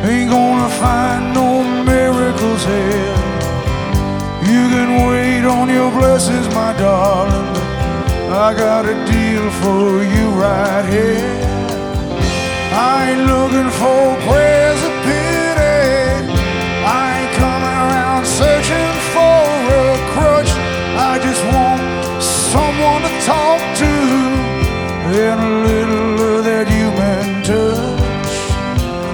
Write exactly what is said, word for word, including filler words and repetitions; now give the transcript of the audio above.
Ain't gonna find no miracles here. You can wait on your blessings, my darling, but I got a deal for you right here. I ain't looking for prayers of pity. I ain't coming around searching for a crutch. I just want someone to talk to and a little